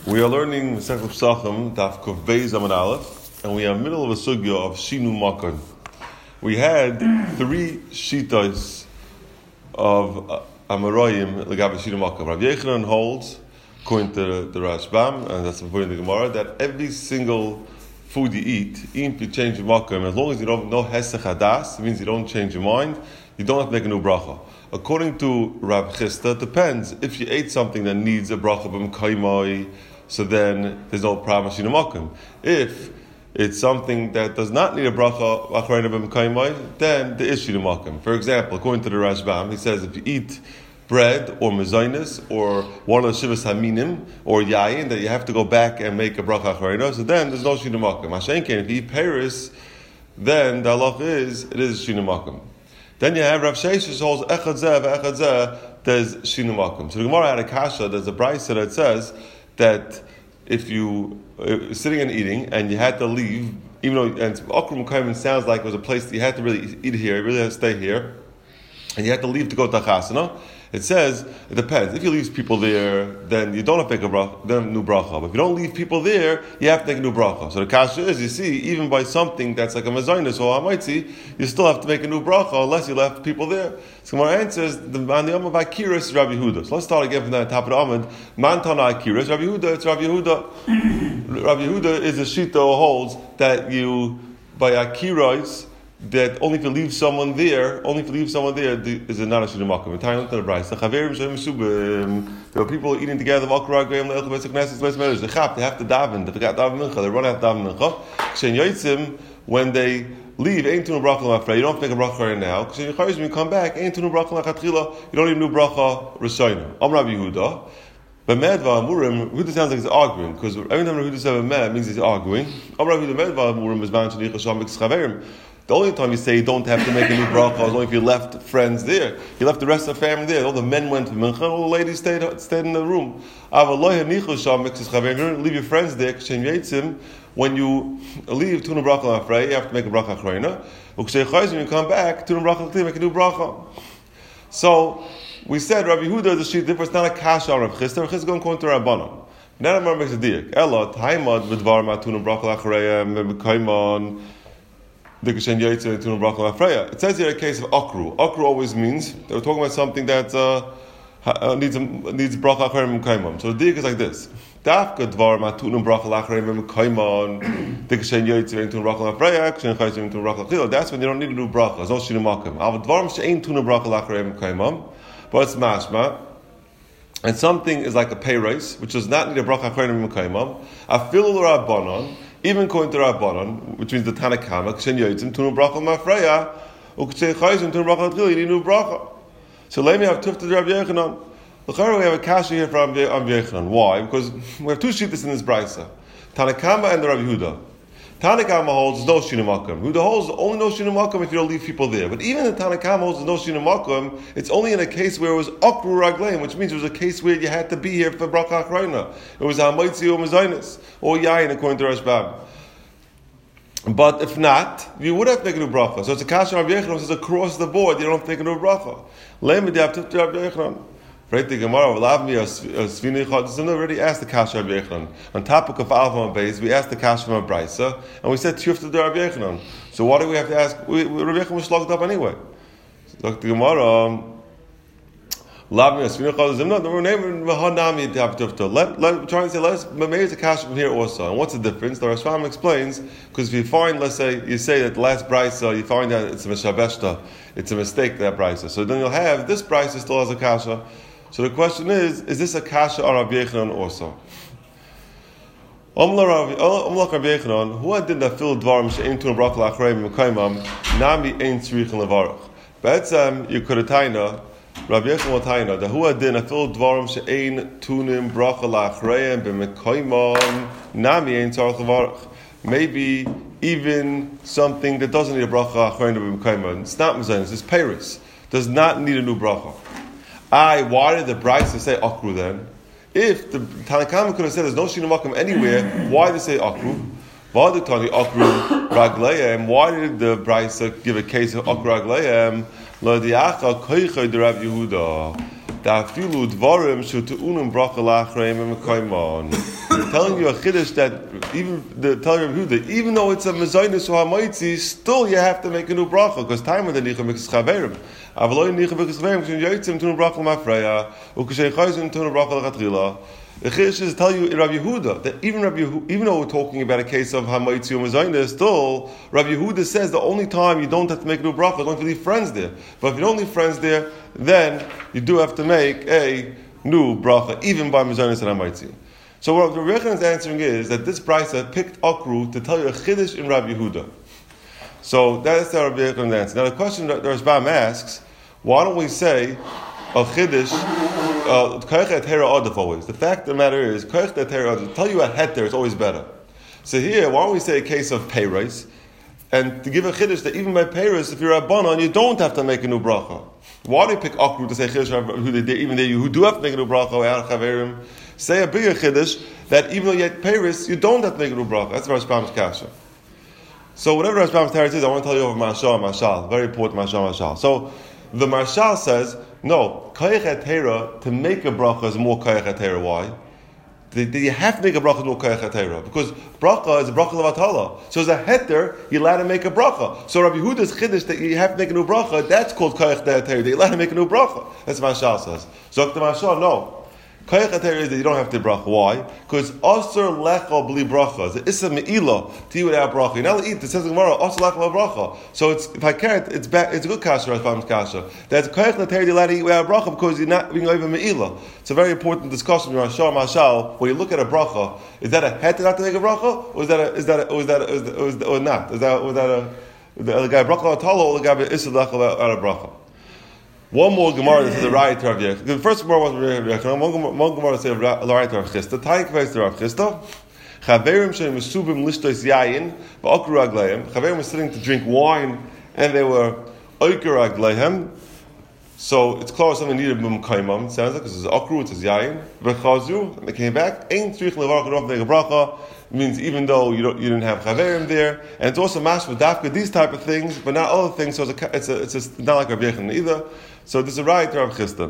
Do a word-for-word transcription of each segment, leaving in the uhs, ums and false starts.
We are learning Masechet Pesachim, Daf Kuf Beis Amud Aleph, and we are in the middle of a sugya of Shinu Makom. We had three shitas of uh, Amoraim Legabe Shinu Makom. Rav Yechanan holds, according to the Rashbam, and that's according to the Gemara, that every single food you eat, even if you change your Makom, as long as you don't know Hesech Hadas, it means you don't change your mind, you don't have to make a new bracha. According to Rav Chisda, it depends. If you ate something that needs a bracha b'mkaimai, so then there's no problem with Shinu Makom. If it's something that does not need a bracha acharina b'mkaimai, then there is Shinu Makom. For example, according to the Rashbam, he says if you eat bread or mezainis or one of the shivas haminim or yayin, that you have to go back and make a bracha acharina, so then there's no Shinu Makom. Mashenken, if you eat paris, then the halach is it is Shinu Makom. Then you have Rav Sheshes holds echad zeh ve'echad zeh, there's Shinu Makom. So the Gemara had a kasha, there's a brayso that says that if you uh, sitting and eating and you had to leave, even though and Akram Kaiman sounds like it was a place that you had to really eat here, you really had to stay here, and you had to leave to go to Chasana. It says it depends. If you leave people there, then you don't have to make a bracha, then new bracha. But if you don't leave people there, you have to make a new bracha. So the kasha is, you see, even by something that's like a mezainis or a hamaitzi, you still have to make a new bracha unless you left people there. So my answer is the on the Amud of Akiris is Rabbi Yehuda. So let's start again from the top of the Amud. Mantana Akiris, Rabbi Yehuda, it's Rabbi Yehuda. Rabbi Yehuda is a shita who holds that you by Akiris, that only if you leave someone there, only if you leave someone there, is it not a Shinu Makom. In time, to the Bryce. There are people eating together. They have to daven. They forgot daven mincha. They run out daven mincha. When they leave, ain't tunu bracha l'mafrei. You don't have to make a bracha right now. When you come back, ain't tunu bracha l'chatchila. You don't need a new bracha rishayna. Am Rabbi Yehuda. But Medva Amurim, Yehuda sounds like he's arguing, because every time Yehuda says Med means he's arguing. Am Rabbi Yehuda Medva Amurim is man shenicha sham b'chaverim. The only time you say you don't have to make a new bracha is only if you left friends there. You left the rest of the family there. All the men went to mincha, all the ladies stayed stayed in the room. Leave your friends there. When you leave, tunu bracha l'afrei, you have to make a bracha acharina. When you come back, tunu bracha l'chli, make a new bracha. So we said Rabbi Yehuda is a sheet difference, not a kasha on Rav Chisda. Rav Chisda going according to Rabbanon. Now the makes a diak. Ela taimad v'dvar ma tunu bracha l'acharei mekayman. It says here a case of akru. Akru always means they were talking about something that uh, needs needs bracha acharim kaimon. So the dig is like this: Dafka dvar matunu bracha acharim kaimon. Dikashen yoytze into bracha lafreya. Kshen chayzim into bracha lachila. That's when you don't need to do bracha. It's not shinu makom. Al dvar she'ain tunu bracha acharim kaimon, but it's mashma. And something is like a pay race, which does not need a bracha acharim kaimon. Afilu l'rabbanon. Even according to Rabbanon, which means the Tanakama, Kshen Yotzim, Tunu Bracha Mafreya, Ukshen Chayzim, Tunu Bracha L'chil, you need new Bracha. So let me have Tufta Rabbi Yechanan. L'chara, we have a kasha here from Rabbi Yechanan. Why? Because we have two shittas in this brayso. Tanakama and the Rabbi Yehuda. Tanakama holds no Shinu Makom. Yehuda holds only no Shinu Makom if you don't leave people there. But even the Tanakama holds no Shinu Makom, it's only in a case where it was Akru Ragleim, which means it was a case where you had to be here for Bracha Acharina. It was Hamaitzi or Mezainis, or Yayin according to Rashbam. But if not, you would have to make a new bracha. So it's a kasha Rabbi Yechanan says across the board, you don't have to make a new bracha. Let me have to Rabbi Yechanan. Right, the Gemara will have me a svini chad. Already asked the kasha Rabbi Yechanan. On topic of alpha base, we asked the kasha from a brayso, and we said tiyufta to Rabbi Yechanan. So why do we have to ask? We, Rabbi Yechanan was locked up anyway. So the Gemara. Let let let try and say let's maybe it's a kasha from here also. And what's the difference? The Rashbam explains, because if you find, let's say you say that the last brayso, you find that it's a meshabeshta, it's a mistake that brayso. So then you'll have this brayso still has a kasha. So the question is, is this a kasha on Rabbi Yechanan also? Omla Rabbi Yechanan, who did that fill dvarim she'ein tunu bracha la'acharei mekaymam nami ein tzrichin levarach. Be'etzem you could have Rabbi Yechanan Taina, the Hua Din Afil Dvarim She'ein Tunim Bracha La'achreim B'Mekoymam Nami Ein Tzarech Levarach. Maybe even something that doesn't need a bracha La'achreim B'Mekoymam. It's not Mezainis, it's Paris. Does not need a new bracha. I, why did the brayso say Akru then? If the Tanakama could have said there's no Shinu Makom anywhere, why did they say Akru? Why did Tani Akru Ragleim? Why did the brayso give a case of Akru Ragleim? La diacha koicha de Rav Yehuda. Dafilu dvarim shutu'unim bracha lachreim mekayman. Telling you a chiddush that even the telling Rav Yehuda, even though it's a mezainis or hamaitzi, still you have to make a new bracha because time of the nicha mikis chaverim. Avaloy nicha mikis chaverim kshen yotzim tunu bracha mafreya ukeshen chayzim tunu bracha lachatchila. The chiddush is tell you Rav Yehuda that even Rav Yehuda, even though we're talking about a case of hamaitzi or mezainis, still Rav Yehuda says the only time you don't have to make a new bracha is only if you leave friends there. But if you don't leave friends there, then you do have to make a new bracha, even by mezainis and hamaitzi. So what the Rebbe is answering is that this brisa picked Akru to tell you a chiddush in Rav Yehuda. So that's the Rebbe answer. Now the question that the Rashbam asks, why don't we say a chiddush, koich et hera adif always? The fact of the matter is, koich et hera adif, tell you a heter is always better. So here, why don't we say a case of peiros, and to give a chiddush that even by peiros, if you're a banan, you don't have to make a new bracha. Why do you pick Akru to say chiddush even there you do have to make a new bracha, out chaverim? Say a bigger chiddush that even though you had peiros, you don't have to make a new bracha. That's Rashbam's kasha. So whatever Rashbam's teretz is, I want to tell you over Mashal, Mashal, very important Mashal, Mashal. So the Mashal says, no, koich et hera, to make a bracha is more koich et hera. Why? You have to make a bracha is more koich et hera because bracha is a bracha levatala. So as a heter, you're allowed to make a bracha. So Rabbi Yehuda's chiddush that you have to make a new bracha, that's called koich et hera. You're allowed to make a new bracha. That's what Mashal says. So the Mashal, no. Koich et hera is that you don't have to bracha. Why? Because asur lecha bli bracha. It's a meila to eat without bracha. You're not allowed to eat. It says in Gemara asur lecha bli bracha. So it's if I carrot, it's back. It's a good kasha. Rashbam's kasha. That's koich et hera you're allowed to eat without bracha because you're not being over meila. It's a very important discussion. Mashal Mashal. When you look at a bracha, is that a heter not to make a bracha, or is that a, is that a, or is that a, is that a, or, is that, or not? Is that was that a the guy bracha atala or the guy isur lecha out of bracha? One more Gemara that says the right to Rav Yechon. The first Gemara was Rav Yechon. One Gemara says the right to Rav Chisda. Taik face to Rav Chisda. Chaverim she'em mesubim lishtos yayin va'okru ragleim. Chaverim was sitting to drink wine and they were oiker ragleim. So it's close something needed b'm kaimam. Sounds like because it's okru, it's yayin. V'chazu and they came back. Ein tzrich levarach rof nega bracha. Means even though you don't, you didn't have chaverim there, and it's also mash with dafka these type of things, but not other things. So it's a, it's a, it's a, not like Rav Yechon either. So this is a right to Rav Chisda.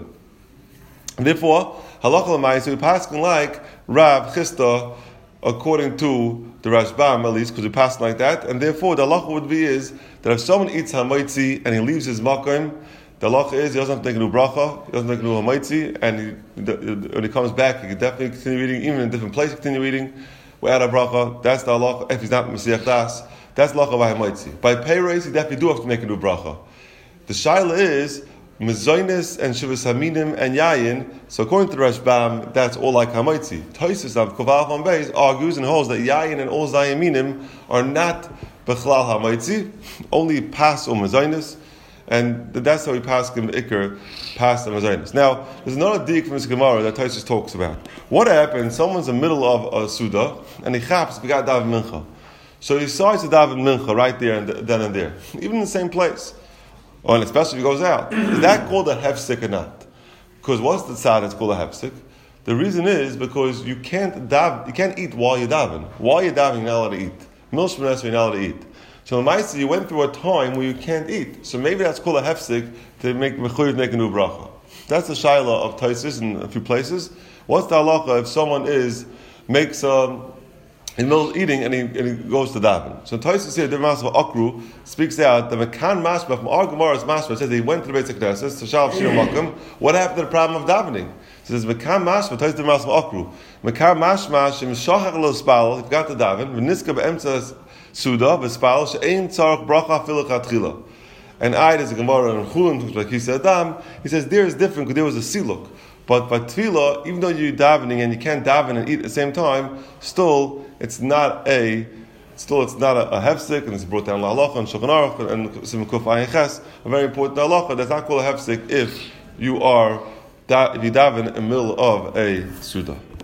Therefore, halacha l'mayis we passing like Rav Chisda according to the Rashbam at least, because we pass like that, and therefore the halacha would be is that if someone eats hamaitzi and he leaves his makom, the halacha is he doesn't have to take a new bracha, he doesn't take a new hamaitzi, and he, the, when he comes back, he can definitely continue eating, even in a different place, continue eating without a bracha. That's the halacha. If he's not Mesiach Das, that's the halacha by hamaitzi. By peiros, you definitely do have to make a new bracha. The shaila is mezainis and shivas haminim and yayin. So according to the Rashbam, that's all like hamaitzi. Tosis of Koval Van Beis argues and holds that yayin and all zayaminim are not bechlal hamaitzi, only pas or mezainis, and that's how we pass him ikr, pas the mezainis. Now, there's another dig from this Gemara that Tosis talks about. What happens? Someone's in the middle of a suda and he chaps we got daven mincha. So he decides to daven mincha right there and then and there, even in the same place. Oh, and especially if he goes out. Is that called a hefsek or not? Because what's the tzad that's called a hefsek? The reason is because you can't dav, you can't eat while you're daven. While you're daven, you're not allowed to eat. Milsh Menes, you're not allowed to eat. So in Maisa, you went through a time where you can't eat. So maybe that's called a hefsek to make mechuyot make a new bracha. That's the shaila of Taisus in a few places. What's the halacha if someone is makes um, in the middle of eating and he, and he goes to daven? So Taisus here, the Masva Akru, speaks out the Mekan Mashma from our Gemara's Mashma says he went to the Beit HaKnesses to Shalom Shir Makom. What happened to the problem of davening? It says Mekan Mashma. Taisus the Masva Akru. Mekan Mashma Shem Shachar Lo Spal. He forgot to daven. V'Niska Be'emtza Suda V'Spal She'ein Tzarach Bracha Afilu Chatchila. And I, there's a Gemara in Chulin, like he said, Adam. He says there is different because there was a siluk. But by tefillah, even though you're davening and you can't daven and eat at the same time, still it's not a, still it's not a, a hefsek, and it's brought down la halacha and Shulchan Aruch and Simukuf Ayin Ches, a very important halacha. That's not called a hefsek if you are if you daven in the middle of a suda.